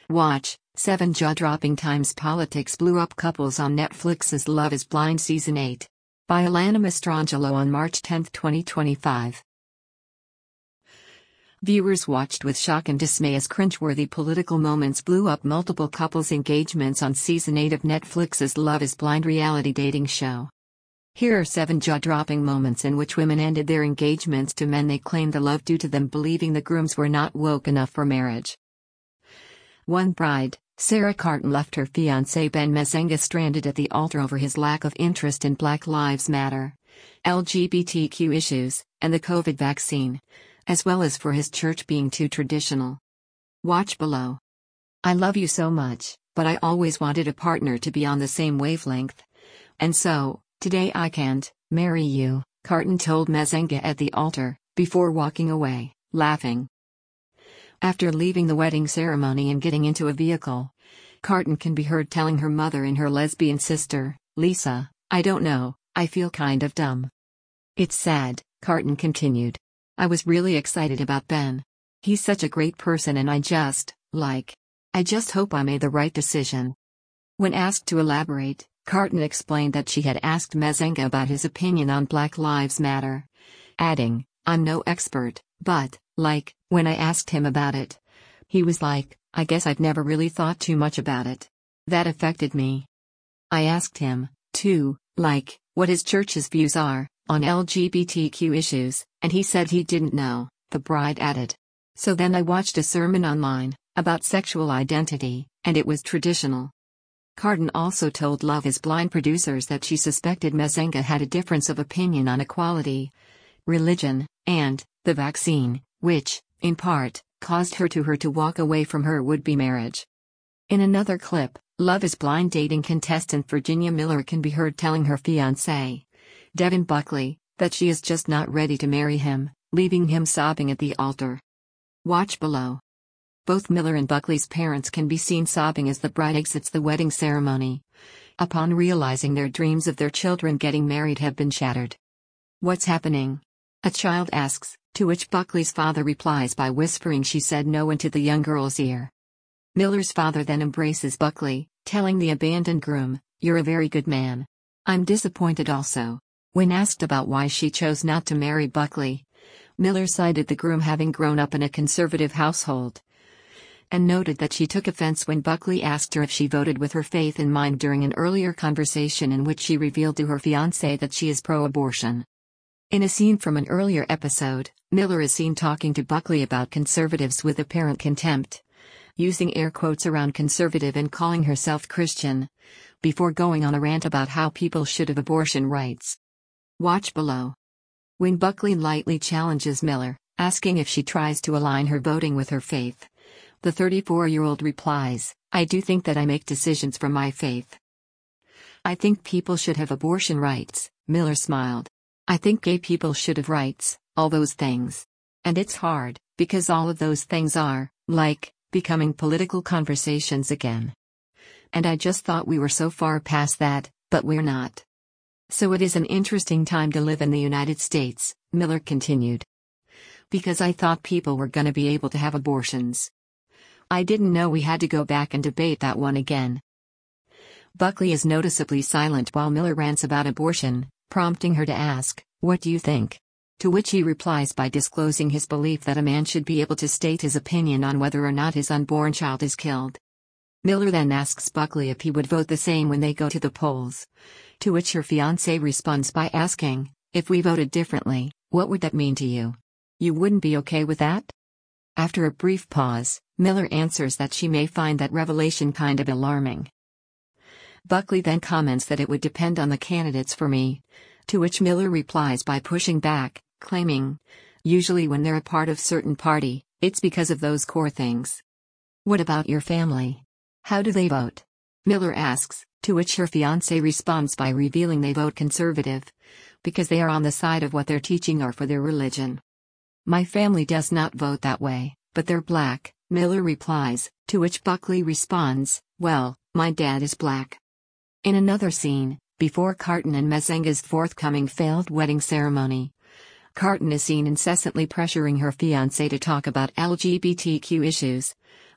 Watch, 7 Jaw-dropping times politics blew up couples on Netflix's Love is Blind Season 8. By Alana Mastrangelo on March 10, 2025. Viewers watched with shock and dismay as cringeworthy political moments blew up multiple couples' engagements on Season 8 of Netflix's Love is Blind reality dating show. Here are 7 jaw-dropping moments in which women ended their engagements to men they claimed to love due to them believing the grooms were not woke enough for marriage. One bride, Sarah Carton, left her fiancé Ben Mezenga stranded at the altar over his lack of interest in Black Lives Matter, LGBTQ issues, and the COVID vaccine, as well as for his church being too traditional. Watch below. I love you so much, but I always wanted a partner to be on the same wavelength. And so, today I can't marry you, Carton told Mezenga at the altar, before walking away, laughing. After leaving the wedding ceremony and getting into a vehicle, Carton can be heard telling her mother and her lesbian sister, Lisa, "I don't know, I feel kind of dumb." "It's sad," Carton continued. "I was really excited about Ben. He's such a great person and I just hope I made the right decision." When asked to elaborate, Carton explained that she had asked Mezenga about his opinion on Black Lives Matter, adding, "I'm no expert, but, when I asked him about it, he was like, I guess I've never really thought too much about it. That affected me. I asked him, too, what his church's views are on LGBTQ issues, and he said he didn't know," the bride added. "So then I watched a sermon online about sexual identity, and it was traditional." Carton also told Love is Blind producers that she suspected Mezenga had a difference of opinion on equality, religion, and the vaccine, which, in part, caused her to walk away from her would-be marriage. In another clip, Love is Blind dating contestant Virginia Miller can be heard telling her fiancé, Devin Buckley, that she is just not ready to marry him, leaving him sobbing at the altar. Watch below. Both Miller and Buckley's parents can be seen sobbing as the bride exits the wedding ceremony, upon realizing their dreams of their children getting married have been shattered. "What's happening?" a child asks, to which Buckley's father replies by whispering she said no into the young girl's ear. Miller's father then embraces Buckley, telling the abandoned groom, "You're a very good man. I'm disappointed also." When asked about why she chose not to marry Buckley, Miller cited the groom having grown up in a conservative household, and noted that she took offense when Buckley asked her if she voted with her faith in mind during an earlier conversation in which she revealed to her fiancé that she is pro-abortion. In a scene from an earlier episode, Miller is seen talking to Buckley about conservatives with apparent contempt, using air quotes around conservative and calling herself Christian, before going on a rant about how people should have abortion rights. Watch below. When Buckley lightly challenges Miller, asking if she tries to align her voting with her faith, the 34-year-old replies, "I do think that I make decisions from my faith. I think people should have abortion rights," Miller smiled. "I think gay people should have rights, all those things. And it's hard, because all of those things are, becoming political conversations again. And I just thought we were so far past that, but we're not. So it is an interesting time to live in the United States," Miller continued. "Because I thought people were gonna be able to have abortions. I didn't know we had to go back and debate that one again." Buckley is noticeably silent while Miller rants about abortion, prompting her to ask, "What do you think?" To which he replies by disclosing his belief that a man should be able to state his opinion on whether or not his unborn child is killed. Miller then asks Buckley if he would vote the same when they go to the polls, to which her fiancé responds by asking, "If we voted differently, what would that mean to you? You wouldn't be okay with that?" After a brief pause, Miller answers that she may find that revelation kind of alarming. Buckley then comments that it would depend on the candidates for me, to which Miller replies by pushing back, claiming, "Usually when they're a part of certain party, it's because of those core things. What about your family? How do they vote?" Miller asks, to which her fiancé responds by revealing they vote conservative, because they are on the side of what their teaching or for their religion. "My family does not vote that way, but they're black," Miller replies, to which Buckley responds, "Well, my dad is black." In another scene, before Carton and Mezenga's forthcoming failed wedding ceremony, Carton is seen incessantly pressuring her fiancé to talk about LGBTQ issues,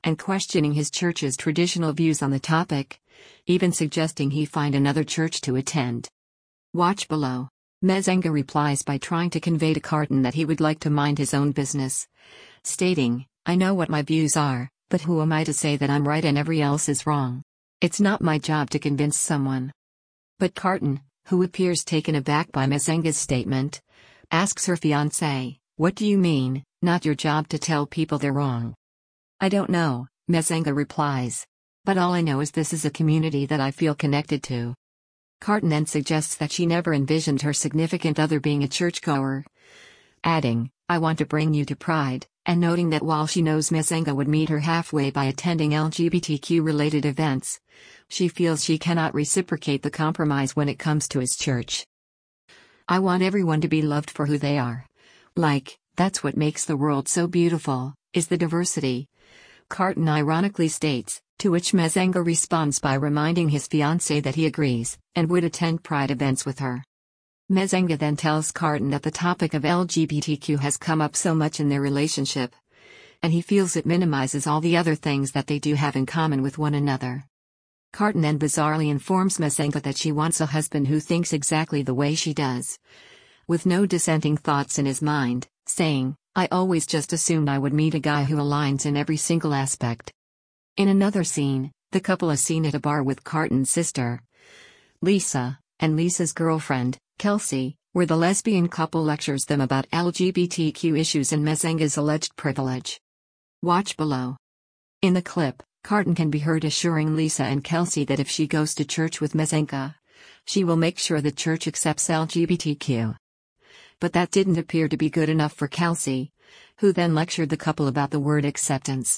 and questioning his church's traditional views on the topic, even suggesting he find another church to attend. Watch below. Mazenga replies by trying to convey to Carton that he would like to mind his own business, stating, "I know what my views are, but who am I to say that I'm right and everyone else is wrong? It's not my job to convince someone." But Carton, who appears taken aback by Mazenga's statement, asks her fiancé, "What do you mean, not your job to tell people they're wrong?" "I don't know," Mazenga replies. "But all I know is this is a community that I feel connected to." Carton then suggests that she never envisioned her significant other being a churchgoer, adding, "I want to bring you to Pride," and noting that while she knows Mazenga would meet her halfway by attending LGBTQ-related events, she feels she cannot reciprocate the compromise when it comes to his church. "I want everyone to be loved for who they are. That's what makes the world so beautiful, is the diversity," Carton ironically states, to which Mazenga responds by reminding his fiancé that he agrees, and would attend Pride events with her. Mazenga then tells Carton that the topic of LGBTQ has come up so much in their relationship, and he feels it minimizes all the other things that they do have in common with one another. Carton then bizarrely informs Mazenga that she wants a husband who thinks exactly the way she does, with no dissenting thoughts in his mind, saying, "I always just assumed I would meet a guy who aligns in every single aspect." In another scene, the couple is seen at a bar with Carton's sister, Lisa, and Lisa's girlfriend, Kelsey, where the lesbian couple lectures them about LGBTQ issues and Mazenga's alleged privilege. Watch below. In the clip, Carton can be heard assuring Lisa and Kelsey that if she goes to church with Mazenga, she will make sure the church accepts LGBTQ. But that didn't appear to be good enough for Kelsey, who then lectured the couple about the word acceptance.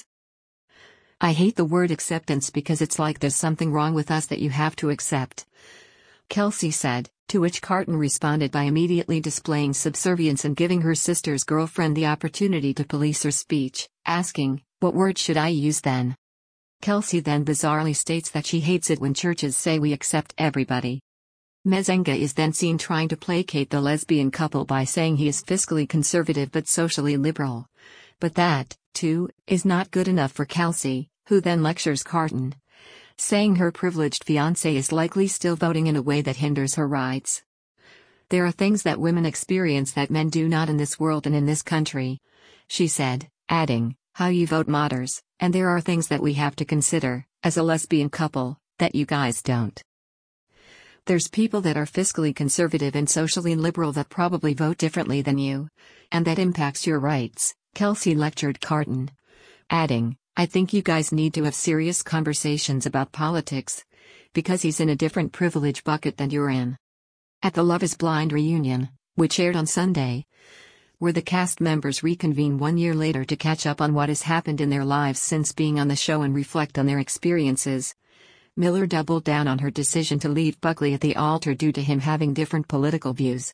"I hate the word acceptance because it's like there's something wrong with us that you have to accept," Kelsey said, to which Carton responded by immediately displaying subservience and giving her sister's girlfriend the opportunity to police her speech, asking, "What word should I use then?" Kelsey then bizarrely states that she hates it when churches say we accept everybody. Mazenga is then seen trying to placate the lesbian couple by saying he is fiscally conservative but socially liberal. But that, too, is not good enough for Kelsey, who then lectures Carton, saying her privileged fiancé is likely still voting in a way that hinders her rights. "There are things that women experience that men do not in this world and in this country," she said, adding, "How you vote matters, and there are things that we have to consider, as a lesbian couple, that you guys don't. There's people that are fiscally conservative and socially liberal that probably vote differently than you, and that impacts your rights," Kelsey lectured Carton, adding, "I think you guys need to have serious conversations about politics, because he's in a different privilege bucket than you're in." At the Love is Blind reunion, which aired on Sunday, where the cast members reconvene 1 year later to catch up on what has happened in their lives since being on the show and reflect on their experiences, Miller doubled down on her decision to leave Buckley at the altar due to him having different political views.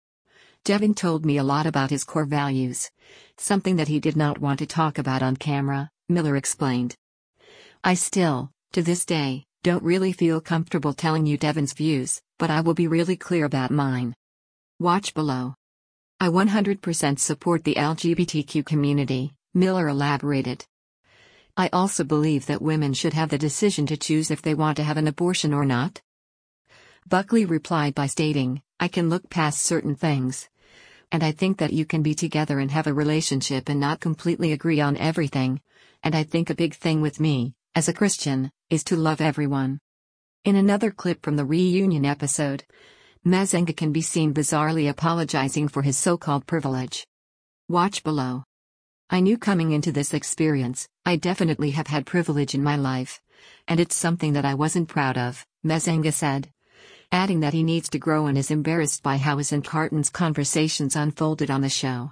"Devin told me a lot about his core values, something that he did not want to talk about on camera," Miller explained. "I still, to this day, don't really feel comfortable telling you Devin's views, but I will be really clear about mine. Watch below. I 100% support the LGBTQ community," Miller elaborated. "I also believe that women should have the decision to choose if they want to have an abortion or not." Buckley replied by stating, "I can look past certain things. And I think that you can be together and have a relationship and not completely agree on everything. And I think a big thing with me, as a Christian, is to love everyone." In another clip from the reunion episode, Mazenga can be seen bizarrely apologizing for his so-called privilege. Watch below. "I knew coming into this experience, I definitely have had privilege in my life. And it's something that I wasn't proud of," Mazenga said, adding that he needs to grow and is embarrassed by how his and Carton's conversations unfolded on the show.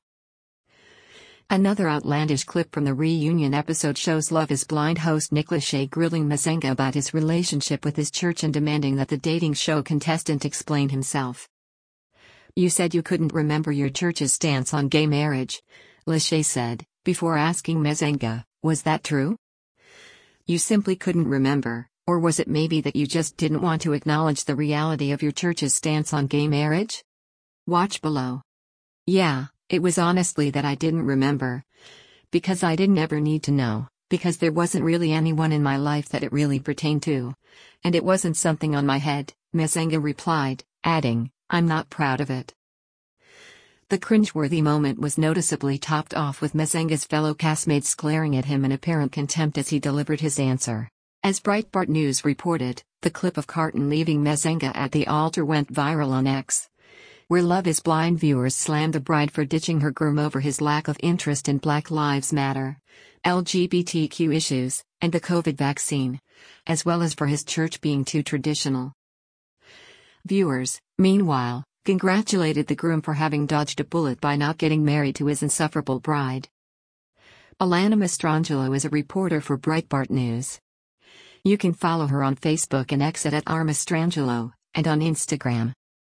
Another outlandish clip from the reunion episode shows Love is Blind host Nick Lachey grilling Mazenga about his relationship with his church and demanding that the dating show contestant explain himself. "You said you couldn't remember your church's stance on gay marriage," Lachey said, before asking Mazenga, "Was that true? You simply couldn't remember, or was it maybe that you just didn't want to acknowledge the reality of your church's stance on gay marriage?" Watch below. "Yeah, it was honestly that I didn't remember. Because I didn't ever need to know, Because there wasn't really anyone in my life that it really pertained to. And it wasn't something on my head, Mazenga replied, adding, I'm not proud of it. The cringeworthy moment was noticeably topped off with Mazenga's fellow castmates glaring at him in apparent contempt as he delivered his answer. As Breitbart News reported, the clip of Carton leaving Mazenga at the altar went viral on X, where Love is Blind viewers slammed the bride for ditching her groom over his lack of interest in Black Lives Matter, LGBTQ issues, and the COVID vaccine, as well as for his church being too traditional. Viewers, meanwhile, congratulated the groom for having dodged a bullet by not getting married to his insufferable bride. Alana Mastrangelo is a reporter for Breitbart News. You can follow her on Facebook and X at @rmastrangelo, and on Instagram